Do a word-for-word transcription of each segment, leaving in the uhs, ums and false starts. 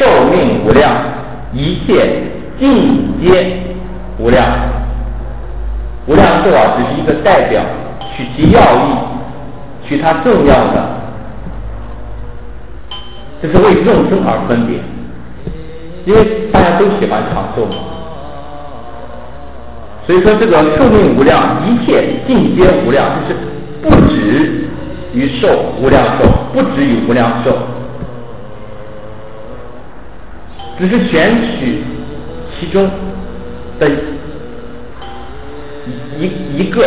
寿命无量，一切尽皆无量。无量寿啊，只是一个代表，取其要义，取它重要的，这是为众生而分别，因为大家都喜欢长寿嘛。所以说这个寿命无量，一切尽皆无量，就是不止于寿无量寿，不止于无量寿，只是选取其中的一一个，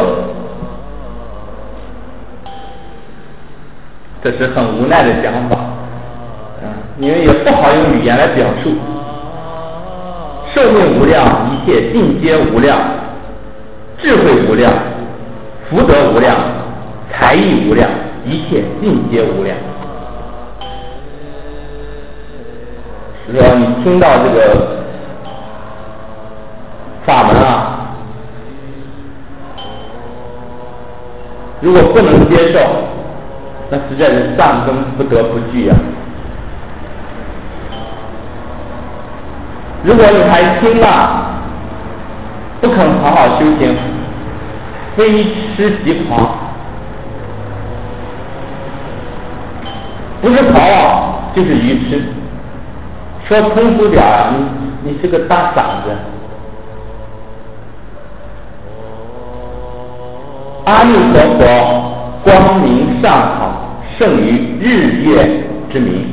这是很无奈的讲法，嗯，因为也不好用语言来表述。寿命无量，一切尽皆无量，智慧无量，福德无量，才艺无量，一切尽皆无量。是说你听到这个法门啊，如果不能接受，那实在是上根不得不惧啊。如果你还听了，不肯好好修行，非痴即狂，不是狂妄就是愚痴。说通俗点啊，你你是个大傻子。阿弥陀佛，光明上好，胜于日月之明，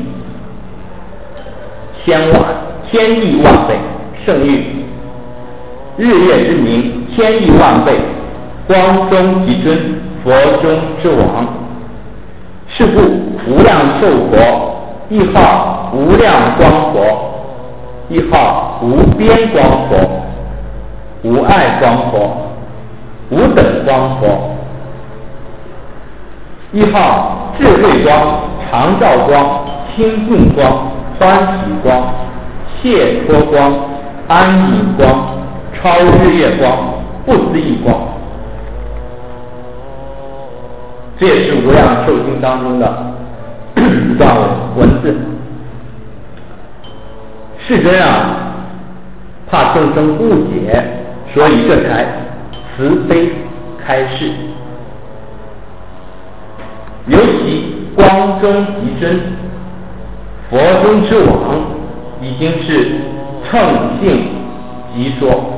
千万千亿万倍，胜于日月之明，千亿万倍，光中极尊，佛中之王。是故无量寿佛，亦号无量光佛，亦号无边光佛，无碍光佛，无等光佛，亦号智慧光、常照光、清净光、欢喜光、解脱光、安隐光、超日月光、不思议光。这也是无量寿经当中的一段文字。世尊啊，怕众生误解，所以这才慈悲开示。尤其光中极尊，佛中之王，已经是乘性即说，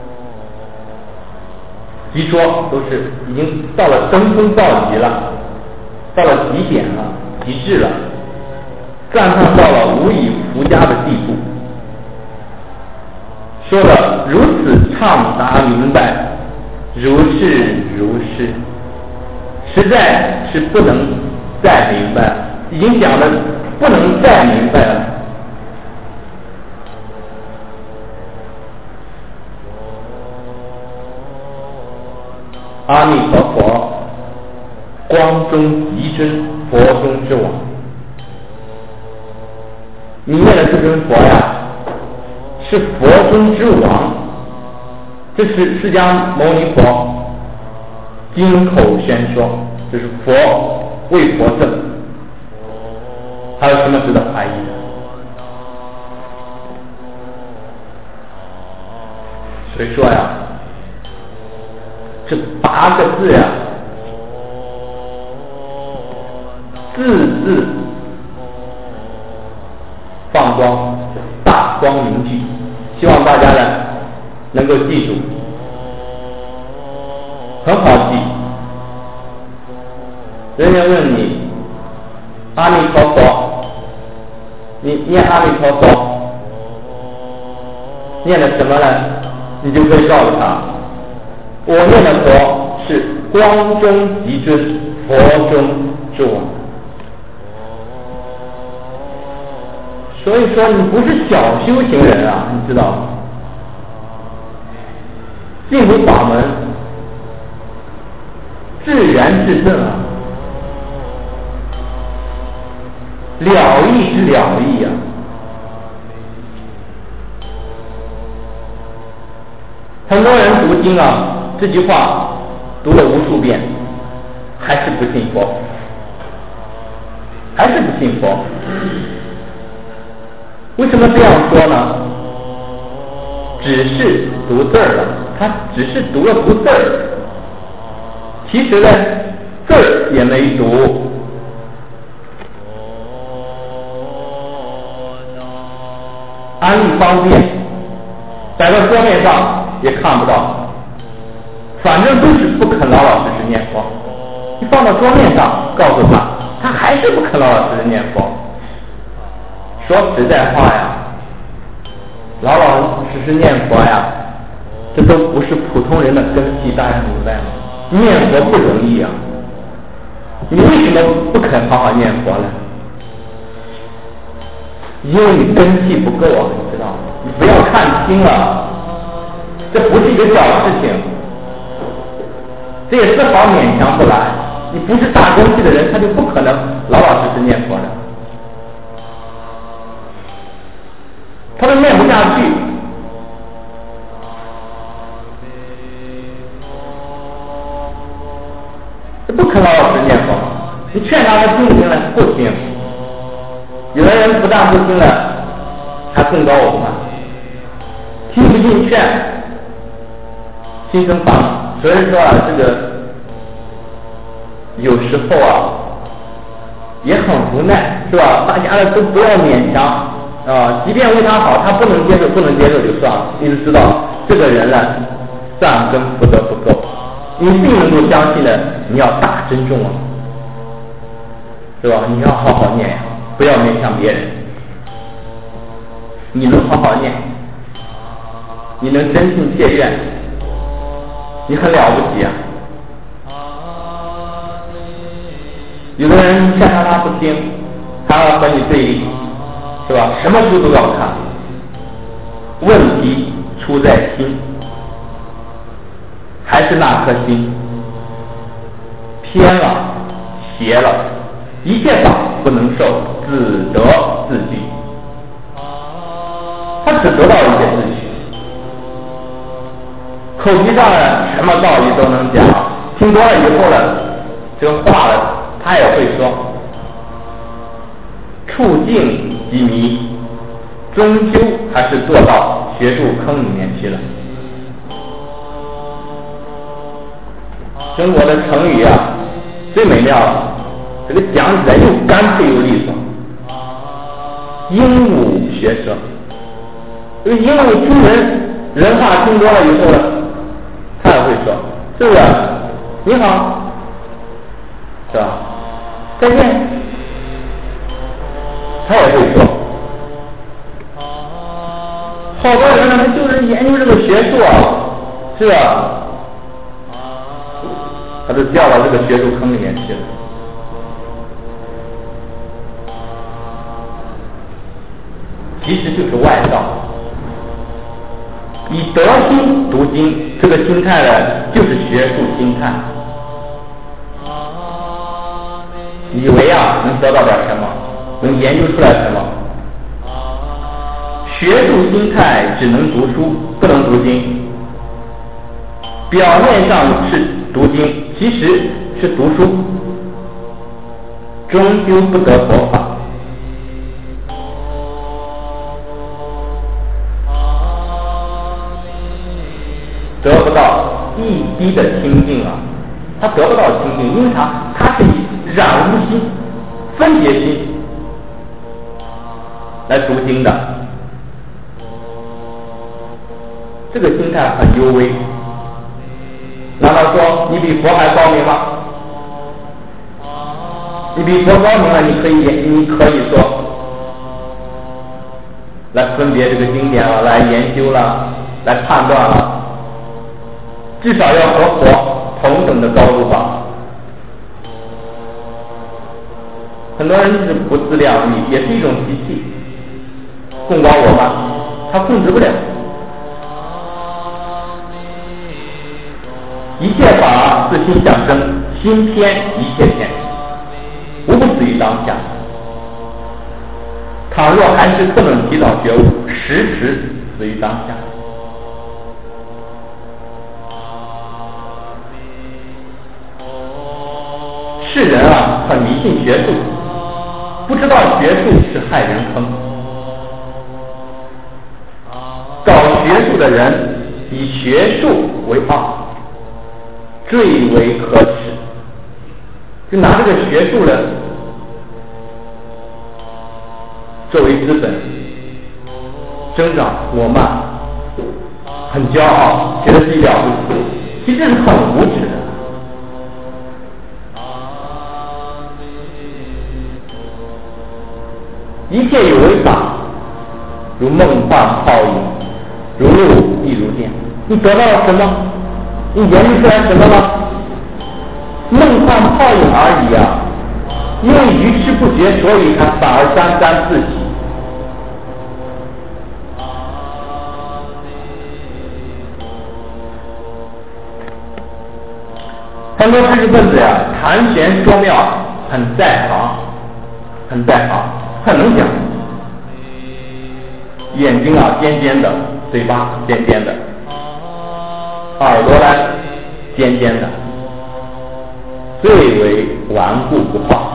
即说都是已经到了登峰造极了，到了极点了，极致了，赞叹到了无以复加的地步，说的如此畅达明白，如是如是，实在是不能再明白了，已经讲的不能再明白了。阿弥陀佛，光中极尊，佛中之王。你念的这尊佛呀，是佛中之王，这是释迦牟尼佛经口宣说，就是佛为佛证，还有什么值得怀疑的？所以说呀，这八个字呀，字字放光，大光明具，希望大家呢能够记住，很好记。人家问你阿弥陀佛，你念阿弥陀佛念的什么呢？你就可以告诉他，我念的佛是光中极尊，佛中之王。所以说你不是小修行人啊，你知道吗？净土法门自然至正啊，了义之了义啊。很多人读经啊，这句话读了无数遍，还是不信佛，还是不信佛。 为什么这样说呢？只是读字儿了，他只是读了读字儿，其实呢字儿也没读。安利方便，摆到桌面上也看不到，反正都是不肯老老实实念佛。你放到桌面上告诉他，他还是不肯老老实实念佛。说实在话呀，老老实实念佛呀，这都不是普通人的根基，大家明白吗？念佛不容易啊，你为什么不肯好好念佛呢？因为你根基不够啊，你知道吗？你不要看轻了，这不是一个小事情，这也丝毫勉强不来。你不是大根基的人，他就不可能老老实实念佛的，他都念不下去。不肯老老实实念佛，你劝他，他听不听呢？不听。有的人不但不听了，还更高我们，听不进劝，心生烦恼。所以说啊，这个有时候啊也很无奈，是吧？大家都不要勉强啊，即便为他好，他不能接受，不能接受就算了。你就知道这个人呢，善根福德不够，你并能够相信呢，你要大珍重啊，是吧？你要好好念呀。不要勉强别人，你能好好念，你能真心切愿，你很了不起啊！有的人劝他他不听，他要和你对立，是吧？什么书都要看，问题出在心，还是那颗心偏了、邪了，一切法不能受，自得自据。他只得到一些自据，口皮上呢什么道理都能讲，听多了以后呢，这个话呢他也会说。处境即迷，终究还是坐到学术坑里面去了。中国的成语啊，最美妙了。这个讲起来又干脆又利索，鹦鹉学舌。这个鹦鹉听人人话听多了以后呢，他也会说，是不是？你好，是吧？再见，他也会说。好多人呢，他就是研究这个学术啊，是吧？他就掉到这个学术坑里面去了。其实就是外道，以德心读经，这个心态呢，就是学术心态。以为啊能得到点什么，能研究出来什么？学术心态只能读书，不能读经。表面上是读经，其实是读书，终究不得佛法。得不到一滴的清净啊，他得不到清净，因为他他是以染污心、分别心来读经的，这个心态很幽微。难道说你比佛还高明吗？你比佛高明了，你可以你可以说来分别这个经典了，来研究了，来判断了。至少要和佛同等的高度吧。很多人是不自量力，也是一种习气，贡高我慢，他控制不了。一切法自心想生，心偏一切偏，无不死于当下。倘若还是不能提早觉悟，时时死于当下。世人啊，很迷信学术，不知道学术是害人坑。 人以学术为傲，最为可耻。就拿这个学术呢作为资本，增长我慢，很骄傲，觉得自己了不起，其实这是很无耻的。一切有为法，如梦幻泡影，如露亦如电。你得到了什么？你研究出来什么了？梦幻泡影而已啊！因为愚痴不觉，所以他反而沾沾自喜。很多知识分子呀，谈玄说妙，很在行，很在行，很能讲。眼睛啊尖尖的，嘴巴尖尖的，耳朵呢尖尖的，最为顽固不化。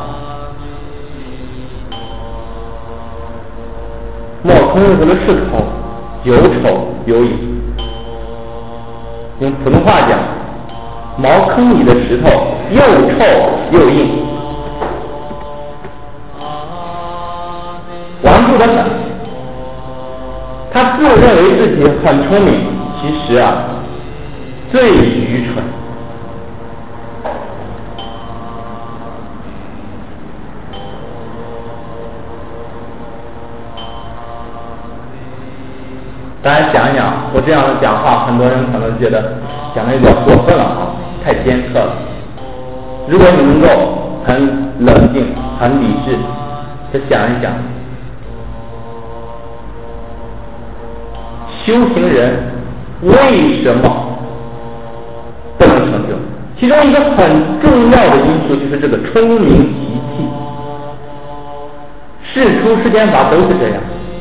冒充的什么是丑，有丑有影。用普通话讲，茅坑里的石头又臭又硬，顽固的很。他自认为自己很聪明，其实啊最愚蠢。大家想一想，我这样的讲话，很多人可能觉得讲的有点过分了啊，太尖刻了。如果你能够很冷静、很理智的想一想，修行人为什么不能成就？其中一个很重要的因素就是这个聪明习气。世出世间法都是这样。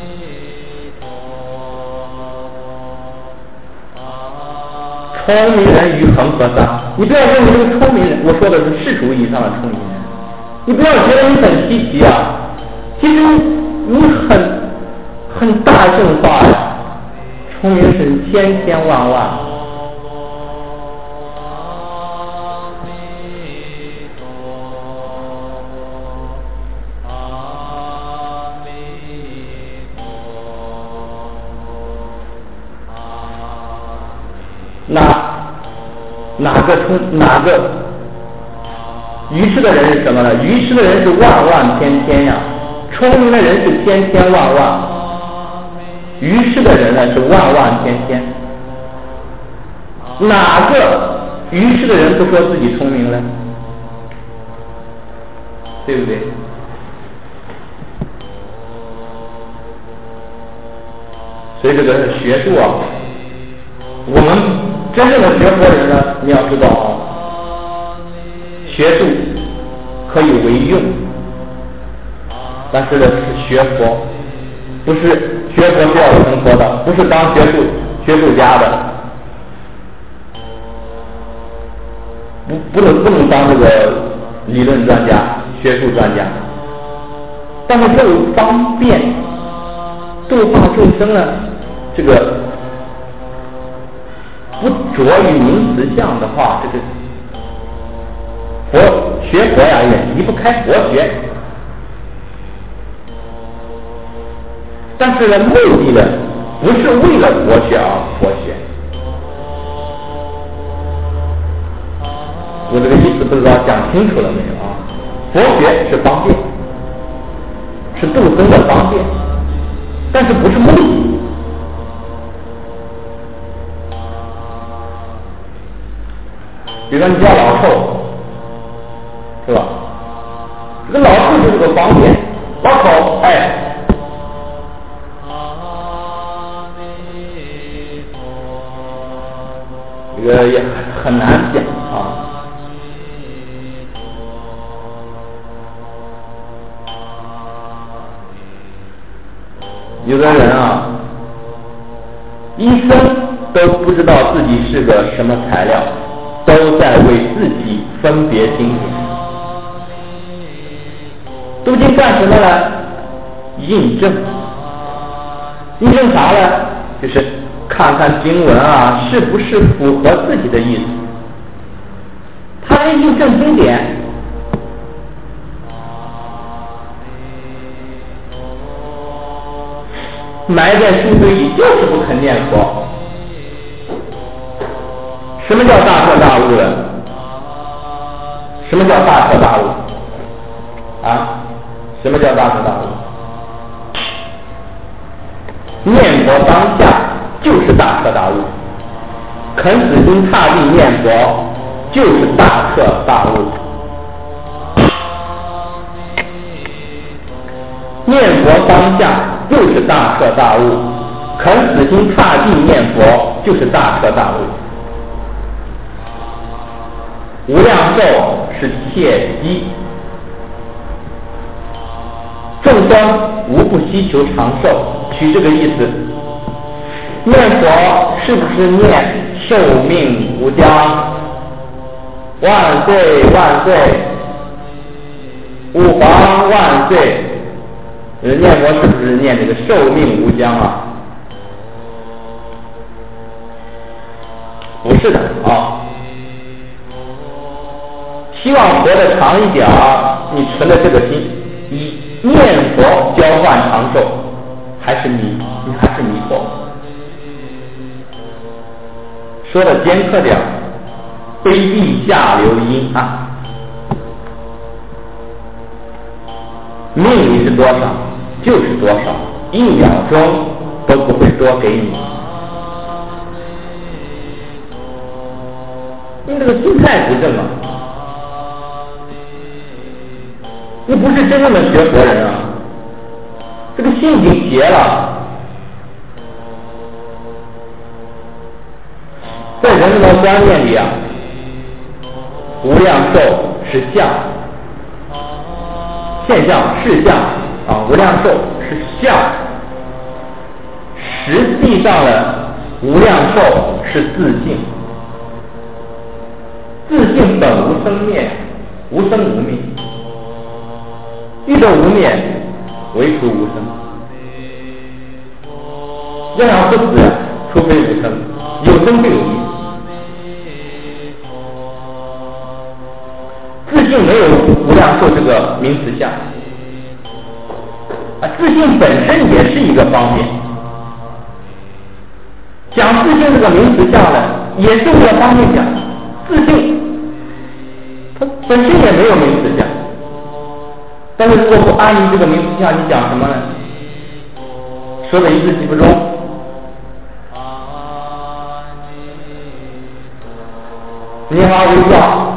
聪明人与恒河沙，你不要认为这个聪明人，我说的是世俗意义上的聪明人，你不要觉得你很稀奇啊，其实你很很大众化呀，聪明是千千万万。那哪个聪哪个愚痴的人是什么呢？愚痴的人是万万千千呀，聪明的人是千千万万，愚痴的人呢是万万千千。哪个愚痴的人不说自己聪明呢？对不对？所以这个学术啊，我们真正的学佛人呢，你要知道啊，学术可以为用，但是呢是学佛，不是学佛是要成佛的，不是当学术学术家的，不不能不能当这个理论专家、学术专家，但是这种方便度化众生呢，这个。不着于名词相的话，这个佛学佛呀也离不开佛学，但是呢，目的呢不是为了佛学而佛学。我这个意思不知道讲清楚了没有啊？佛学是方便，是度生的方便，但是不是目的。比如说你叫老臭，是吧？这个老臭就是个方便，老口，哎，这个也很难讲啊。有的人啊，一生都不知道自己是个什么材料。都在为自己分别经典，读经干什么呢？印证，印证啥呢？就是看看经文啊，是不是符合自己的意思。他连印证经典，埋在书堆里，就是不肯念佛。什么叫大彻大悟呢？什么叫大彻大悟？啊？什么叫大彻大悟？念佛当下就是大彻大悟，肯死心塌地念佛就是大彻大悟。念佛当下就是大彻大悟，肯死心塌地念佛就是大彻大悟。无量寿是切机，众生无不希求长寿，取这个意思。念佛是不是念寿命无疆，万岁万岁，吾皇万岁？念佛是不是念这个寿命无疆啊？不是的啊。希望活得长一点，你存的这个心，以念佛交换长寿，还是迷，你还是迷惑。说的尖刻点，卑鄙下流阴暗。命里是多少就是多少，一秒钟都不会多给你。你这个心态不正啊，你不是真正的学佛人啊，这个心已经邪了。在人们的观念里啊，无量寿是相，现象是相啊，无量寿是相。实际上呢，无量寿是自性，自性本无生灭，无生无灭。遇着无灭，唯除无生。要想不死，除非无生，有生就有灭。自性没有无量寿这个名词相啊，自性本身也是一个方面。讲自性这个名词相呢，也是一个方面讲。自性它本身也没有名词相。但是如果不安于这个名词相，你讲什么呢？说的一字记不中。拈花微笑，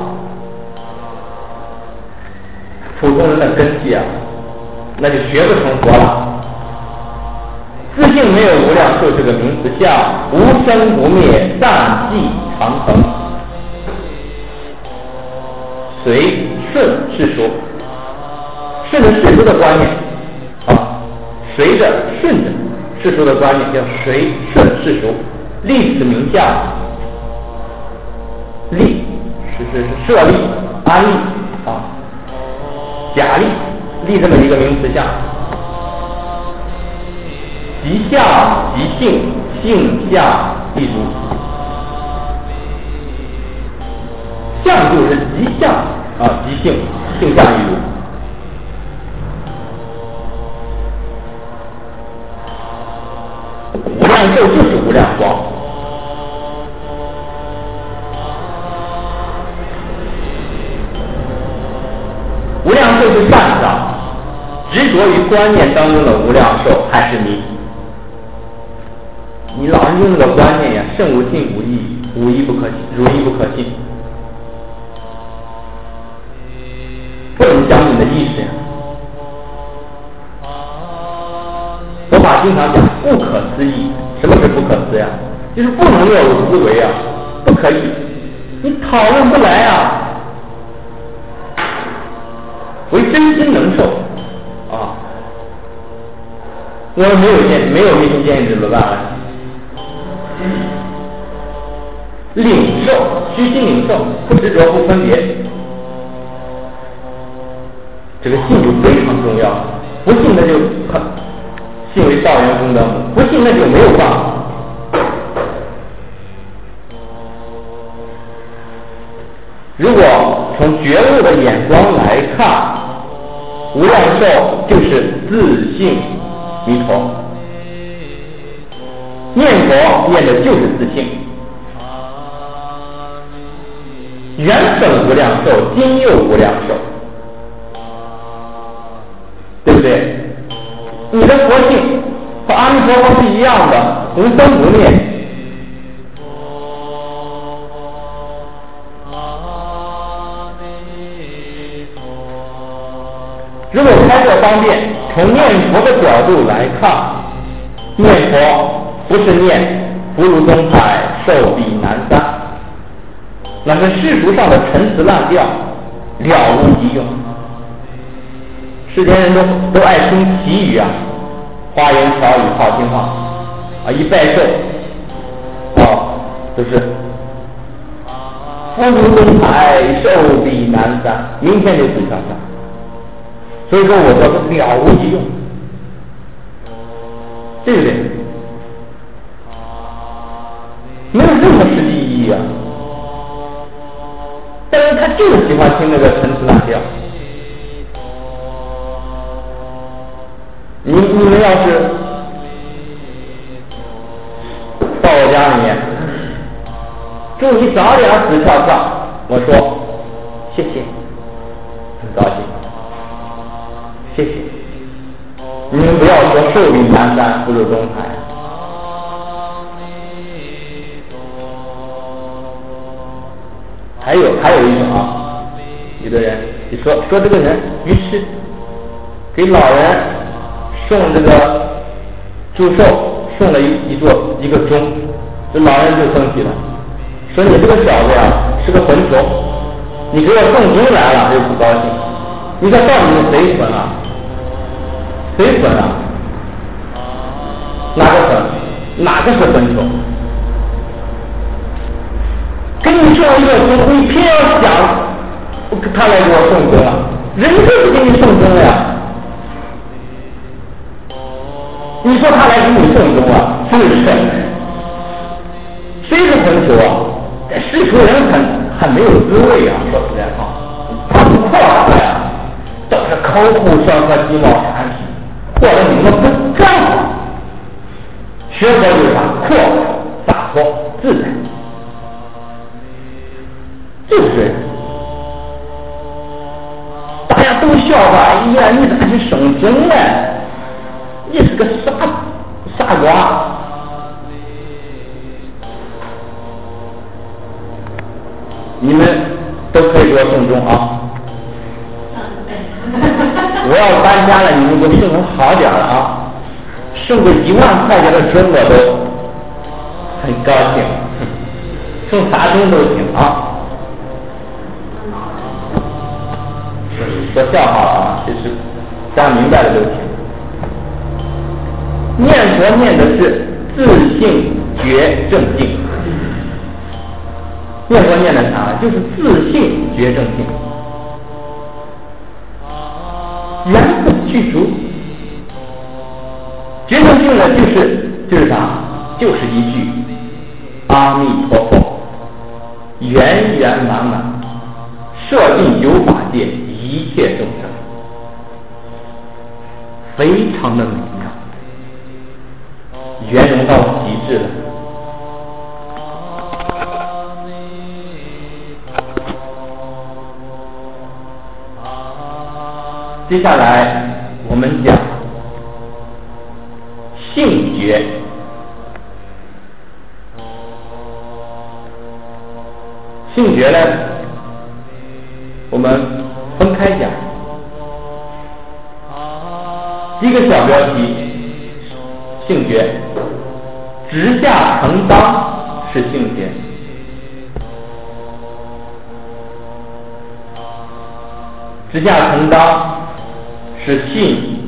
普通人的根基啊，那就学不成佛了。自性没有无量寿这个名词相，无生无灭，暂寂长恒。随顺世俗。顺着世俗的观念啊，随着顺着世俗的观念叫随顺世俗，立此名相，立是是是设立安立啊，假立立这么一个名词相，即相即性，性相一如，相就是即相啊，即性，性相一如。无量寿就是无量光，无量寿是善道，执着于观念当中的无量寿还是迷。你老是用这个观念呀，圣无信无义，无一不可信，如一不可信，不能讲你的意识呀。佛法经常讲不可思议，什么是不可思议啊？就是不能有思维啊，不可以，你讨论不来啊。为真心能受啊，我没有见没有一心见怎么办呢？领受，虚心领受，不执着不分别，这个信就非常重要。不信那就很信为道源功德母，不信那就没有办法。 如果从觉悟的眼光来看，无量寿就是自性弥陀，念佛念的就是自性。原本无量寿，今又无量寿，对不对？你的佛性和阿弥陀佛是一样的，无生无灭。如果开设方便，从念佛的角度来看，念佛不是念福如东海，寿比南山，那是世俗上的陈词滥调，了无即用。世间人都都爱听奇语啊，花言巧语、好听话啊，一拜寿哦，就是福如东海，寿比南山，明天就死翘翘。所以说我说是了无即用，对不对？没有任何实际意义啊。但是他就是喜欢听那个陈词滥调。你你们要是到我家里面，祝你早点死翘翘，我说谢谢，很高兴。谢谢，你们不要说寿比南山，福如东海。还有还有一种啊，有的人你说说这个人于是给老人送这个祝寿，送了一一座一个钟，这老人就生气了，说你这个小子呀是个混球，你给我送钟来了，他就不高兴。你说到底是谁混啊？谁混啊？哪个混？哪个是混球？给你送一个钟，你偏要想他来给我送钟啊？人就是给你送钟了呀。你说他来给你送钟啊？是谁？谁是混球啊？这世俗人很很没有滋味啊！说实在话，他不阔达呀，都是口胡说和鸡毛蒜皮。或者你们不干好，学佛就是啥？阔洒脱自在，就是大家都笑话，哎呀，你咋去省钟呢？你是个傻傻瓜。你们都可以给我送钟啊！我要搬家了，你们给我送成好点了啊！送个一万块钱的钟我都很高兴，送啥钟都行啊！说笑话啊，其实大家明白了就行。念佛念的是自性觉正境，念佛念的啥？就是自性觉正境。原本具足，觉正境呢，就是就是啥？就是一句阿弥陀佛，圆圆满满，摄尽九法界一切众生，非常的美妙，圆融到极致了。接下来我们讲性觉。性觉呢，我们分开讲。第一个小标题，性觉，直下承当是性觉。直下承当是信，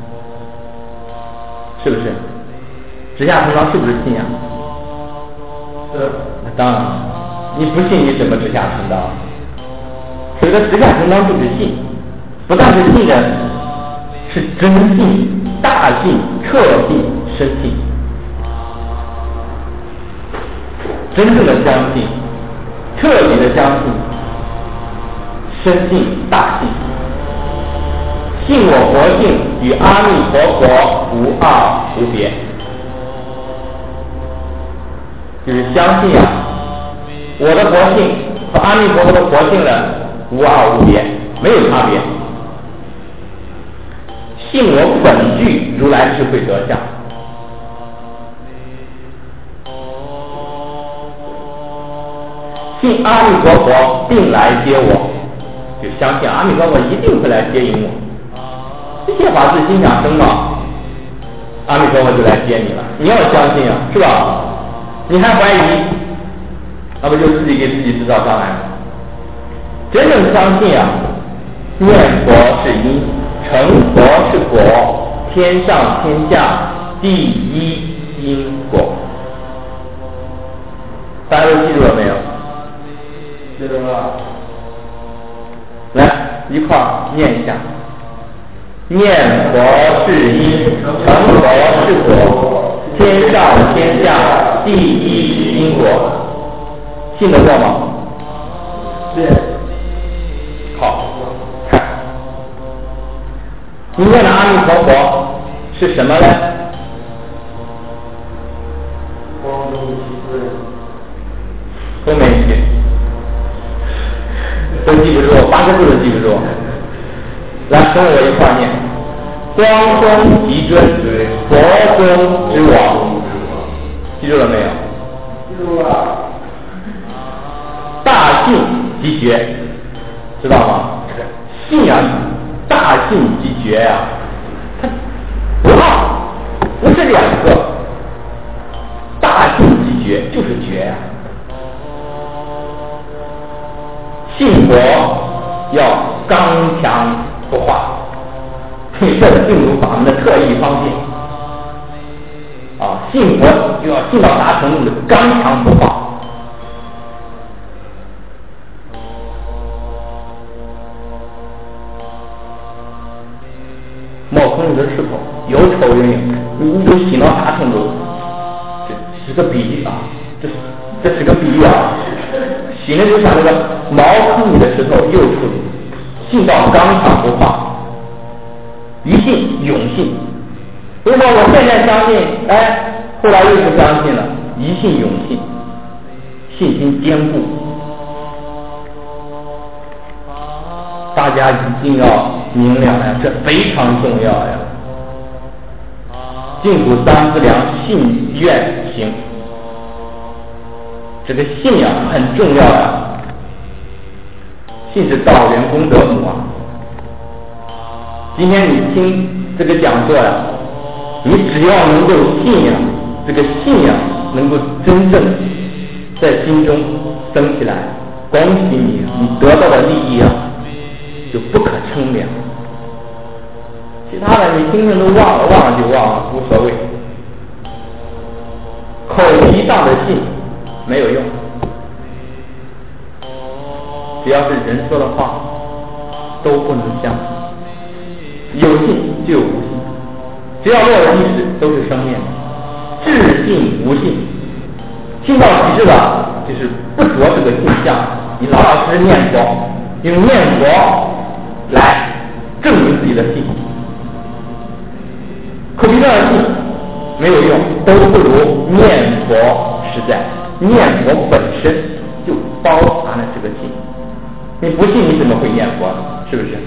是不是？直下承当是不是信仰？是。那当然，你不信你怎么直下承当？所以说直下承当就是信，不但是信的，是真信、大信、彻信、深信，真正的相信，彻底的相信， 深信大信，信我佛性与阿弥陀佛无二无别，就是相信啊，我的佛性和阿弥陀佛的佛性呢无二无别，没有差别。信我本具如来智慧德相，信阿弥陀佛定来接我，就相信阿弥陀佛一定会来接引我。这些法自心想生嘛，阿弥陀佛就来接你了。你要相信啊，是吧？你还怀疑，那不就自己给自己制造障碍吗？真正相信啊，念佛是因，成佛是果，天上天下第一因果。大家都记住了没有？记住了。来，一块儿念一下。念佛是因，成佛是果，天上天下第一因果。信得过吗？是。好，看，你念的阿弥陀佛是什么呢？光中奇慧。都没写，都记不住，八个字都记不住。来，跟我一块念：光中极尊，佛中之王。记住了没有？记住了。大信即觉，知道吗？信啊，大信即觉呀、啊，它不二，不是两个。大信即觉就是觉呀、啊。信佛要刚强不化，这是净土法门的特异方便啊！信佛就要信到达程度的刚强不化。冒空你的石头，有丑有影，你你都信到啥程度？这是个比喻啊，这这是个比喻啊。信的就像那个茅坑里的石头，又粗信到刚强不化，一信永信。如果我现在相信，哎，后来又不相信了，一信永信，信心坚固。大家一定要明了呀，这非常重要呀。净土三资粮，信愿行。这个信仰很重要呀，信是道源功德母啊。今天你听这个讲座呀，你只要能够信仰，这个信仰能够真正在心中升起来，恭喜你，你得到的利益啊，就不可称量。其他的你听听都忘了，忘了就忘了，无所谓。口皮上的信没有用，只要是人说的话都不能相信。有信就有无信，只要落了意识都是生灭的。至信无信，信到极致了就是不着这个信相，你老老实实念佛，用念佛来证明自己的信。口皮上的信没有用，都不如念佛实在。念佛本身就包含了这个信，你不信你怎么会念佛呢？是不是？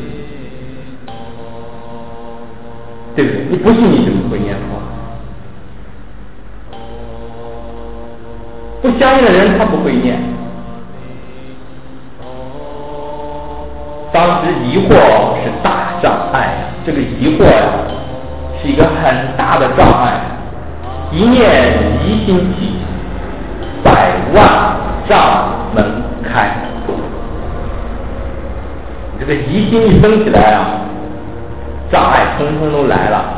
对不对？你不信你怎么会念佛？不相信的人他不会念。当时疑惑是大障碍呀，这个疑惑呀是一个很大的障碍。一念疑心起，百万障门开。这个疑心一升起来啊，障碍通通都来了。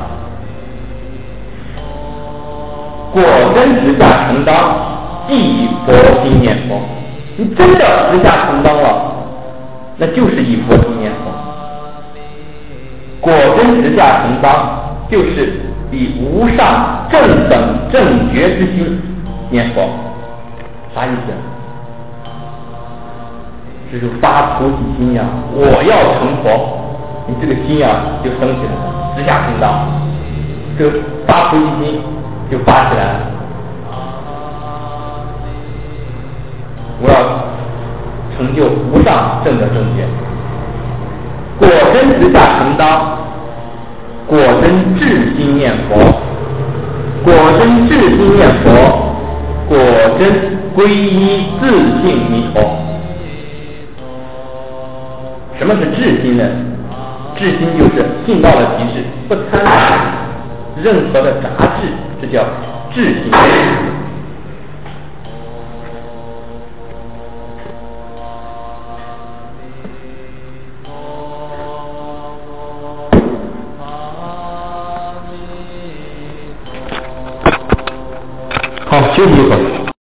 果真直下承当，即佛心念佛。你真的直下承当了，那就是以佛心念佛。果真直下承当，就是以无上正等正觉之心念佛。啥意思？ 这就发菩提心呀，我要成佛，你这个心呀就升起来了，直下心当，这个发菩提心就发起来了。我要成就无上正的正觉，果真直下承当，果真至心念佛，果真至心念佛，果真皈依自性弥陀。什么是至心呢？至心就是信到了极致，不贪任何的杂质，这叫至心。好，休息一会儿。